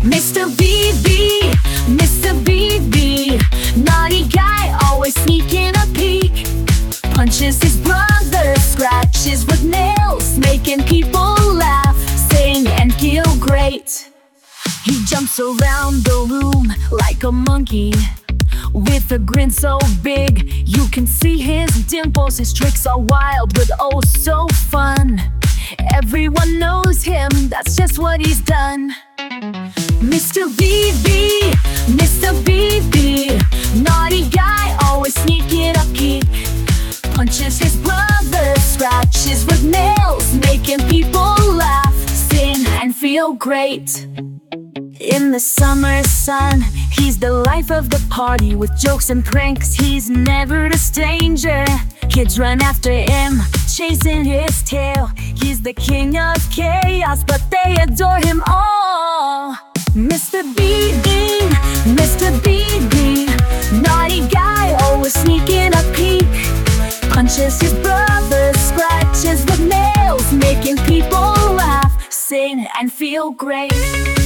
Mr. BB, Mr. BB, naughty guy, always sneaking a peek. Punches his brother, scratches with nails, making people laugh, sing and feel great. He jumps around the room like a monkey, with a grin so big you can see his dimples. His tricks are wild but oh so fun. Everyone knows him, that's just what he's done. Mr. BB, Mr. BB, naughty guy, always sneaking a peek. Punches his brother, scratches with nails, making people laugh, sing and feel great. In the summer sun, he's the life of the party. With jokes and pranks, he's never a stranger. Kids run after him, chasing his tail. He's the king of chaos, but they adore him all. Mr. BB, Mr. BB, naughty guy, always sneaking a peek. Punches his brother, scratches with nails, making people laugh, sing and feel great.